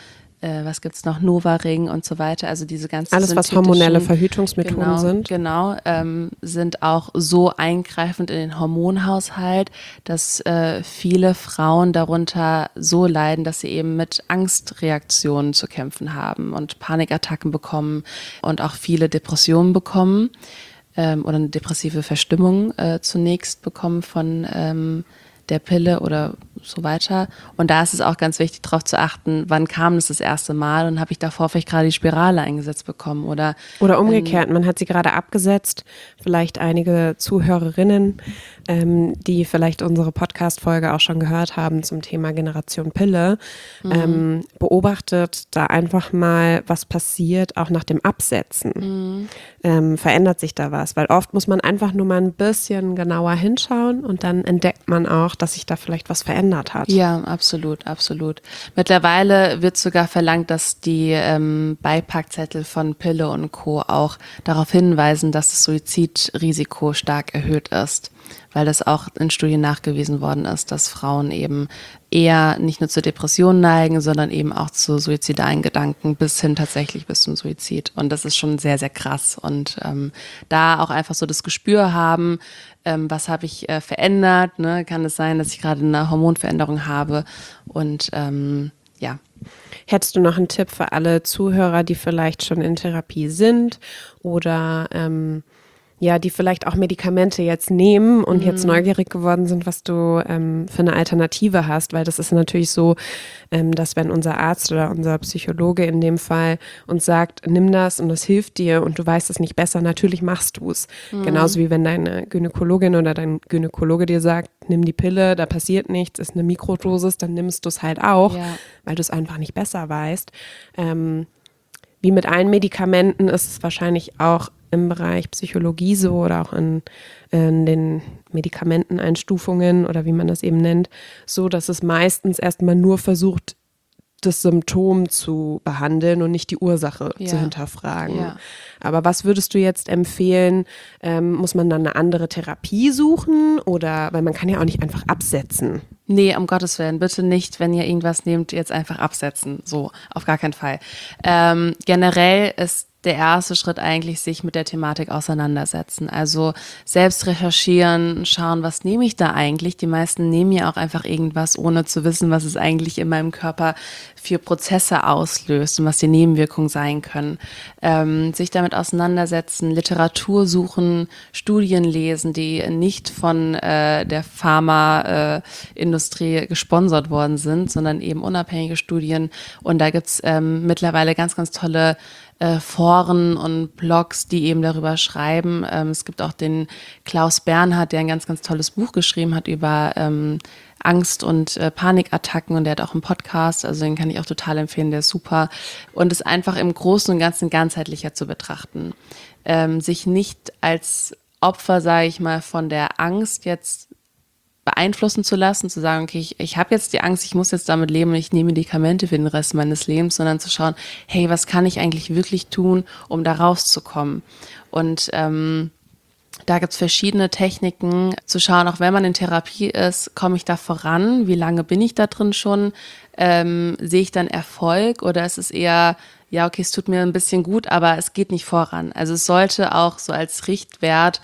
äh, was gibt's noch, Novaring und so weiter, also diese ganzen alles, was hormonelle Verhütungsmethoden genau, sind. Genau, ähm, sind auch so eingreifend in den Hormonhaushalt, dass äh, viele Frauen darunter so leiden, dass sie eben mit Angstreaktionen zu kämpfen haben und Panikattacken bekommen und auch viele Depressionen bekommen ähm, oder eine depressive Verstimmung äh, zunächst bekommen von ähm, der Pille oder so weiter. Und da ist es auch ganz wichtig, darauf zu achten, wann kam es das erste Mal und habe ich davor vielleicht gerade die Spirale eingesetzt bekommen oder Oder umgekehrt, man hat sie gerade abgesetzt. Vielleicht einige Zuhörerinnen, ähm, die vielleicht unsere Podcast-Folge auch schon gehört haben zum Thema Generation Pille, mhm. ähm, beobachtet da einfach mal, was passiert, auch nach dem Absetzen. Mhm. Ähm, verändert sich da was? Weil oft muss man einfach nur mal ein bisschen genauer hinschauen und dann entdeckt man auch, dass sich da vielleicht was verändert hat. Ja, absolut, absolut. Mittlerweile wird sogar verlangt, dass die ähm, Beipackzettel von Pille und Co. auch darauf hinweisen, dass das Suizidrisiko stark erhöht ist, weil das auch in Studien nachgewiesen worden ist, dass Frauen eben eher nicht nur zur Depression neigen, sondern eben auch zu suizidalen Gedanken bis hin tatsächlich bis zum Suizid. Und das ist schon sehr, sehr krass. Und ähm, da auch einfach so das Gespür haben, ähm, was habe ich äh, verändert, ne? Kann es sein, dass ich gerade eine Hormonveränderung habe und ähm, ja. Hättest du noch einen Tipp für alle Zuhörer, die vielleicht schon in Therapie sind oder ähm, ja, die vielleicht auch Medikamente jetzt nehmen und mhm. jetzt neugierig geworden sind, was du ähm, für eine Alternative hast, weil das ist natürlich so, ähm, dass wenn unser Arzt oder unser Psychologe in dem Fall uns sagt, nimm das und das hilft dir und du weißt es nicht besser, natürlich machst du es. Mhm. Genauso wie wenn deine Gynäkologin oder dein Gynäkologe dir sagt, nimm die Pille, da passiert nichts, ist eine Mikrodosis, dann nimmst du es halt auch, ja. weil du es einfach nicht besser weißt. Ähm, wie mit allen Medikamenten ist es wahrscheinlich auch im Bereich Psychologie so oder auch in, in den Medikamenteneinstufungen oder wie man das eben nennt, so, dass es meistens erstmal nur versucht, das Symptom zu behandeln und nicht die Ursache ja. zu hinterfragen. Ja. Aber was würdest du jetzt empfehlen? Ähm, muss man dann eine andere Therapie suchen oder, weil man kann ja auch nicht einfach absetzen. Nee, um Gottes Willen, bitte nicht, wenn ihr irgendwas nehmt, jetzt einfach absetzen. So, auf gar keinen Fall. Ähm, generell ist der erste Schritt eigentlich, sich mit der Thematik auseinandersetzen. Also selbst recherchieren, schauen, was nehme ich da eigentlich? Die meisten nehmen ja auch einfach irgendwas, ohne zu wissen, was es eigentlich in meinem Körper für Prozesse auslöst und was die Nebenwirkungen sein können. Ähm, sich damit auseinandersetzen, Literatur suchen, Studien lesen, die nicht von äh, der Pharmaindustrie äh, gesponsert worden sind, sondern eben unabhängige Studien. Und da gibt's ähm, mittlerweile ganz, ganz tolle Äh, Foren und Blogs, die eben darüber schreiben. Ähm, es gibt auch den Klaus Bernhard, der ein ganz, ganz tolles Buch geschrieben hat über ähm, Angst- und äh, Panikattacken und der hat auch einen Podcast, also den kann ich auch total empfehlen, der ist super. Und es einfach im Großen und Ganzen ganzheitlicher zu betrachten. Ähm, sich nicht als Opfer, sage ich mal, von der Angst jetzt beeinflussen zu lassen, zu sagen, okay, ich, ich habe jetzt die Angst, ich muss jetzt damit leben und ich nehme Medikamente für den Rest meines Lebens, sondern zu schauen, hey, was kann ich eigentlich wirklich tun, um da rauszukommen? Und ähm, da gibt's verschiedene Techniken, zu schauen, auch wenn man in Therapie ist, komme ich da voran? Wie lange bin ich da drin schon? Ähm, sehe ich dann Erfolg oder ist es eher, ja, okay, es tut mir ein bisschen gut, aber es geht nicht voran? Also es sollte auch so als Richtwert,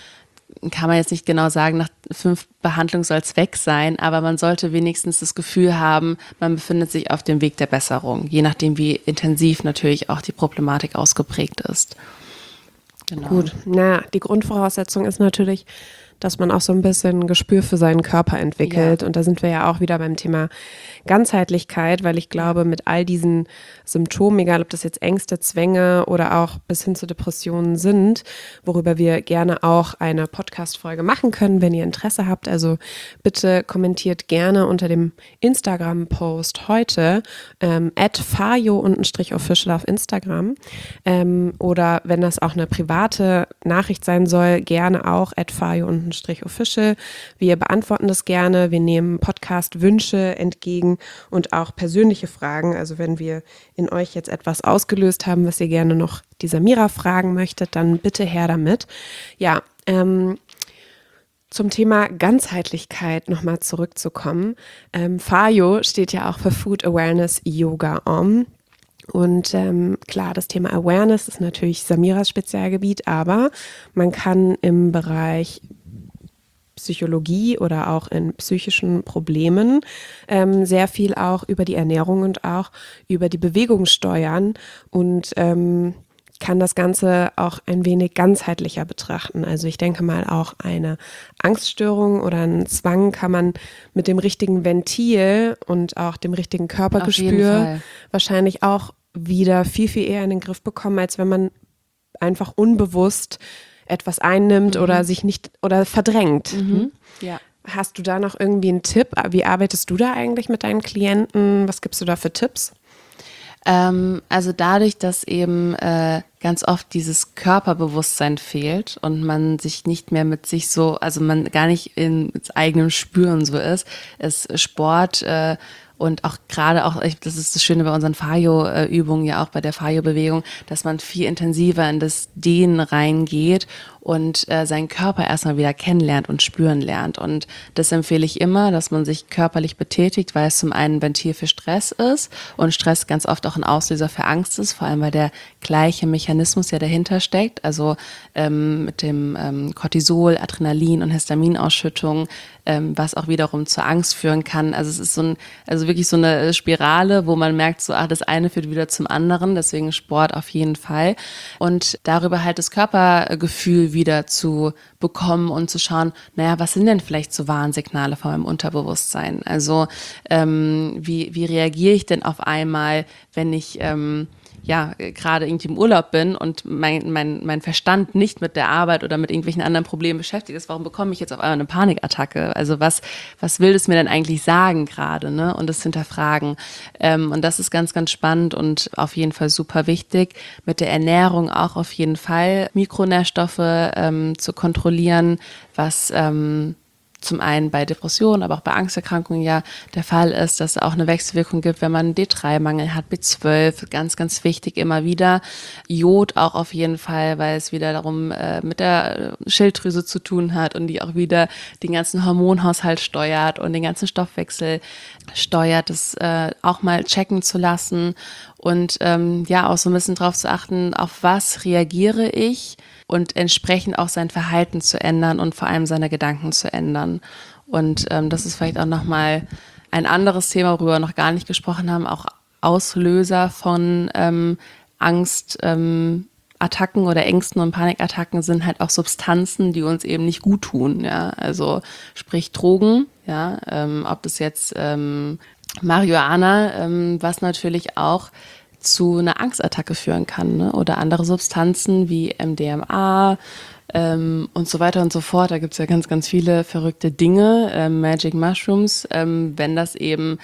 kann man jetzt nicht genau sagen, nach fünf Behandlungen soll es weg sein, aber man sollte wenigstens das Gefühl haben, man befindet sich auf dem Weg der Besserung, je nachdem, wie intensiv natürlich auch die Problematik ausgeprägt ist. Genau. Gut, na, die Grundvoraussetzung ist natürlich, dass man auch so ein bisschen Gespür für seinen Körper entwickelt. Ja. Und da sind wir ja auch wieder beim Thema Ganzheitlichkeit, weil ich glaube, mit all diesen Symptomen, egal ob das jetzt Ängste, Zwänge oder auch bis hin zu Depressionen sind, worüber wir gerne auch eine Podcast-Folge machen können, wenn ihr Interesse habt. Also bitte kommentiert gerne unter dem Instagram-Post heute ähm, at fayo-official auf Instagram ähm, oder wenn das auch eine private Nachricht sein soll, gerne auch at fayo-official. Wir beantworten das gerne. Wir nehmen Podcast-Wünsche entgegen und auch persönliche Fragen. Also wenn wir in euch jetzt etwas ausgelöst haben, was ihr gerne noch die Samira fragen möchtet, dann bitte her damit. Ja, ähm, zum Thema Ganzheitlichkeit nochmal zurückzukommen. Ähm, Fayo steht ja auch für Food Awareness Yoga Om. Und ähm, klar, das Thema Awareness ist natürlich Samiras Spezialgebiet, aber man kann im Bereich Psychologie oder auch in psychischen Problemen ähm, sehr viel auch über die Ernährung und auch über die Bewegung steuern und ähm, kann das Ganze auch ein wenig ganzheitlicher betrachten. Also ich denke mal, auch eine Angststörung oder einen Zwang kann man mit dem richtigen Ventil und auch dem richtigen Körpergespür wahrscheinlich auch wieder viel, viel eher in den Griff bekommen, als wenn man einfach unbewusst etwas einnimmt mhm. oder sich nicht oder verdrängt. Mhm. Ja. Hast du da noch irgendwie einen Tipp? Wie arbeitest du da eigentlich mit deinen Klienten? Was gibst du da für Tipps? Ähm, also dadurch, dass eben äh, ganz oft dieses Körperbewusstsein fehlt und man sich nicht mehr mit sich so, also man gar nicht in eigenem Spüren so ist, ist Sport äh, und auch gerade auch, das ist das Schöne bei unseren Fayo-Übungen, ja auch bei der Fayo-Bewegung, dass man viel intensiver in das Dehnen reingeht und äh, seinen Körper erstmal wieder kennenlernt und spüren lernt. Und das empfehle ich immer, dass man sich körperlich betätigt, weil es zum einen ein Ventil für Stress ist und Stress ganz oft auch ein Auslöser für Angst ist, vor allem weil der gleiche Mechanismus ja dahinter steckt, also ähm, mit dem ähm, Cortisol, Adrenalin und Histaminausschüttung, ähm, was auch wiederum zur Angst führen kann. Also es ist so ein, also wirklich so eine Spirale, wo man merkt, so, ach, das eine führt wieder zum anderen, deswegen Sport auf jeden Fall. Und darüber halt das Körpergefühl wieder zu bekommen und zu schauen, naja, was sind denn vielleicht so Warnsignale von meinem Unterbewusstsein? Also ähm, wie, wie reagiere ich denn auf einmal, wenn ich ähm, ja, gerade irgendwie im Urlaub bin und mein, mein, mein Verstand nicht mit der Arbeit oder mit irgendwelchen anderen Problemen beschäftigt ist, warum bekomme ich jetzt auf einmal eine Panikattacke? Also was, was will es mir denn eigentlich sagen gerade, ne? Und das hinterfragen. Ähm, und das ist ganz, ganz spannend und auf jeden Fall super wichtig. Mit der Ernährung auch auf jeden Fall Mikronährstoffe ähm, zu kontrollieren, was ähm, zum einen bei Depressionen, aber auch bei Angsterkrankungen ja der Fall ist, dass es auch eine Wechselwirkung gibt, wenn man D drei Mangel hat, B zwölf, ganz, ganz wichtig immer wieder. Jod auch auf jeden Fall, weil es wieder darum äh, mit der Schilddrüse zu tun hat und die auch wieder den ganzen Hormonhaushalt steuert und den ganzen Stoffwechsel steuert, das äh, auch mal checken zu lassen und ähm, ja auch so ein bisschen drauf zu achten, auf was reagiere ich, und entsprechend auch sein Verhalten zu ändern und vor allem seine Gedanken zu ändern. Und ähm, das ist vielleicht auch nochmal ein anderes Thema, worüber wir noch gar nicht gesprochen haben, auch Auslöser von ähm, Angst, ähm, Attacken oder Ängsten und Panikattacken sind halt auch Substanzen, die uns eben nicht gut tun. Ja? Also sprich Drogen, ja, ähm, ob das jetzt ähm, Marihuana, ähm, was natürlich auch zu einer Angstattacke führen kann, ne? Oder andere Substanzen wie M D M A ähm, und so weiter und so fort. Da gibt es ja ganz, ganz viele verrückte Dinge, ähm, Magic Mushrooms, ähm, wenn das eben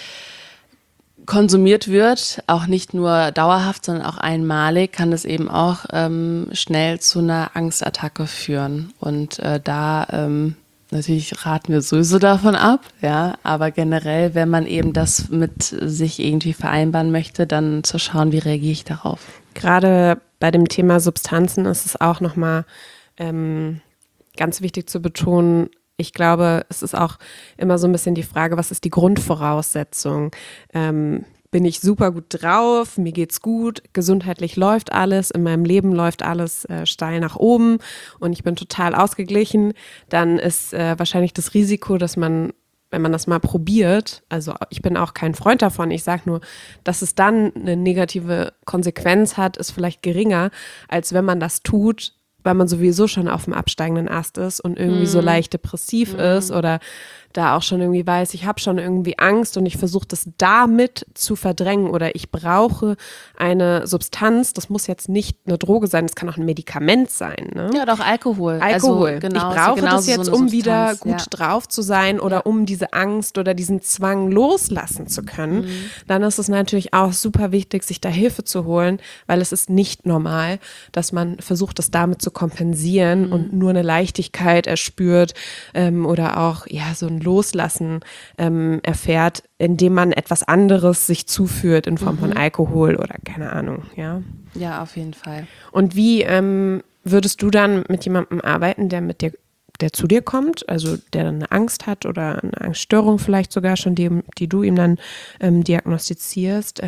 konsumiert wird, auch nicht nur dauerhaft, sondern auch einmalig, kann das eben auch ähm, schnell zu einer Angstattacke führen. Und äh, da ähm, natürlich raten wir sowieso davon ab, ja, aber generell, wenn man eben das mit sich irgendwie vereinbaren möchte, dann zu schauen, wie reagiere ich darauf. Gerade bei dem Thema Substanzen ist es auch nochmal ähm, ganz wichtig zu betonen, ich glaube, es ist auch immer so ein bisschen die Frage, was ist die Grundvoraussetzung? Ähm, bin ich super gut drauf, mir geht's gut, gesundheitlich läuft alles, in meinem Leben läuft alles äh, steil nach oben und ich bin total ausgeglichen, dann ist äh, wahrscheinlich das Risiko, dass man, wenn man das mal probiert, also ich bin auch kein Freund davon, ich sage nur, dass es dann eine negative Konsequenz hat, ist vielleicht geringer, als wenn man das tut, weil man sowieso schon auf dem absteigenden Ast ist und irgendwie mm. so leicht depressiv mm. ist oder da auch schon irgendwie weiß, ich habe schon irgendwie Angst und ich versuche das damit zu verdrängen oder ich brauche eine Substanz, das muss jetzt nicht eine Droge sein, das kann auch ein Medikament sein. Ne? Ja, oder auch Alkohol. Alkohol. Also, genau, ich brauche das jetzt, so um Substanz, wieder gut ja. drauf zu sein oder ja. um diese Angst oder diesen Zwang loslassen zu können. Mhm. Dann ist es natürlich auch super wichtig, sich da Hilfe zu holen, weil es ist nicht normal, dass man versucht, das damit zu kompensieren mhm. und nur eine Leichtigkeit erspürt ähm, oder auch ja so ein Loslassen ähm, erfährt, indem man etwas anderes sich zuführt in Form mhm. von Alkohol oder keine Ahnung, ja. Ja, auf jeden Fall. Und wie ähm, würdest du dann mit jemandem arbeiten, der mit dir, der zu dir kommt, also der dann eine Angst hat oder eine Angststörung vielleicht sogar schon, die, die du ihm dann ähm, diagnostizierst? Ähm,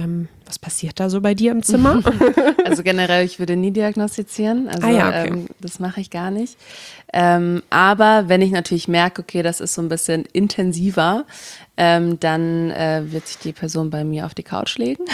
Was passiert da so bei dir im Zimmer? Also generell, ich würde nie diagnostizieren, also ah ja, okay. ähm, das mache ich gar nicht. Ähm, aber wenn ich natürlich merke, okay, das ist so ein bisschen intensiver, ähm, dann äh, wird sich die Person bei mir auf die Couch legen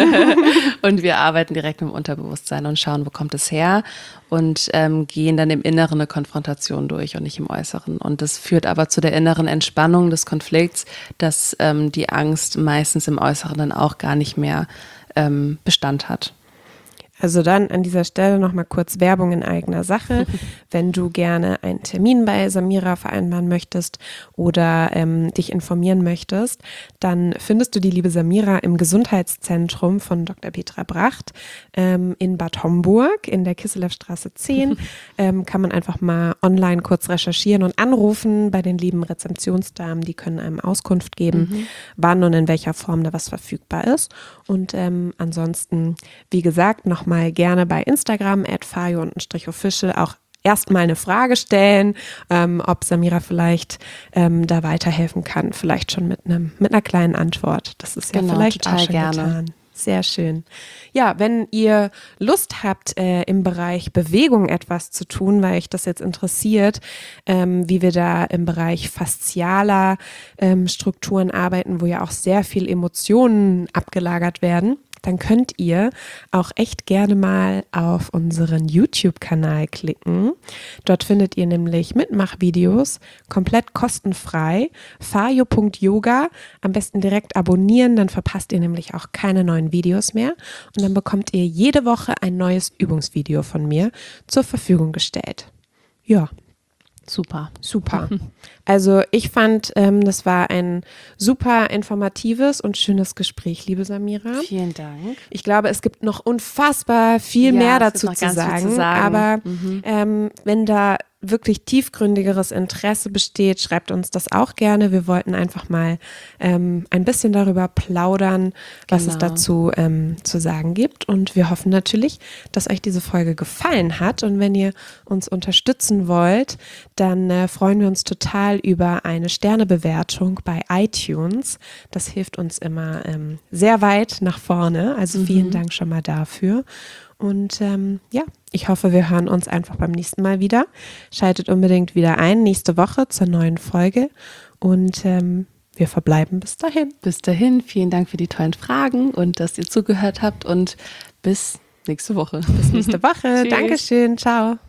und wir arbeiten direkt mit dem Unterbewusstsein und schauen, wo kommt es her und ähm, gehen dann im Inneren eine Konfrontation durch und nicht im Äußeren. Und das führt aber zu der inneren Entspannung des Konflikts, dass ähm, die Angst meistens im Äußeren dann auch gar nicht mehr ähm, Bestand hat. Also dann an dieser Stelle nochmal kurz Werbung in eigener Sache. Wenn du gerne einen Termin bei Samira vereinbaren möchtest oder ähm, dich informieren möchtest, dann findest du die liebe Samira im Gesundheitszentrum von Doktor Petra Bracht ähm, in Bad Homburg in der Kisselewstraße zehn. ähm, kann man einfach mal online kurz recherchieren und anrufen bei den lieben Rezeptionsdamen. Die können einem Auskunft geben, mhm. wann und in welcher Form da was verfügbar ist. Und ähm, ansonsten, wie gesagt, noch mal gerne bei Instagram at fayo-official auch erstmal eine Frage stellen, ähm, ob Samira vielleicht ähm, da weiterhelfen kann, vielleicht schon mit einem mit einer kleinen Antwort. Das ist ja genau, vielleicht total auch schon gerne. getan. Sehr schön. Ja, wenn ihr Lust habt, äh, im Bereich Bewegung etwas zu tun, weil euch das jetzt interessiert, ähm, wie wir da im Bereich faszialer ähm, Strukturen arbeiten, wo ja auch sehr viel Emotionen abgelagert werden, dann könnt ihr auch echt gerne mal auf unseren YouTube-Kanal klicken. Dort findet ihr nämlich Mitmachvideos, komplett kostenfrei, fayo punkt yoga. Am besten direkt abonnieren, dann verpasst ihr nämlich auch keine neuen Videos mehr. Und dann bekommt ihr jede Woche ein neues Übungsvideo von mir zur Verfügung gestellt. Ja. Super. Super. Also ich fand, ähm, das war ein super informatives und schönes Gespräch, liebe Samira. Vielen Dank. Ich glaube, es gibt noch unfassbar viel ja, mehr es dazu gibt noch zu, ganz sagen, viel zu sagen. aber mhm. ähm, wenn da wirklich tiefgründigeres Interesse besteht, schreibt uns das auch gerne. Wir wollten einfach mal ähm, ein bisschen darüber plaudern, was genau. es dazu ähm, zu sagen gibt. Und wir hoffen natürlich, dass euch diese Folge gefallen hat. Und wenn ihr uns unterstützen wollt, dann äh, freuen wir uns total über eine Sternebewertung bei iTunes. Das hilft uns immer ähm, sehr weit nach vorne. Also mhm. vielen Dank schon mal dafür. Und ähm, ja, ich hoffe, wir hören uns einfach beim nächsten Mal wieder. Schaltet unbedingt wieder ein, nächste Woche zur neuen Folge. Und ähm, wir verbleiben bis dahin. Bis dahin, vielen Dank für die tollen Fragen und dass ihr zugehört habt. Und bis nächste Woche. Bis nächste Woche. Dankeschön. Ciao.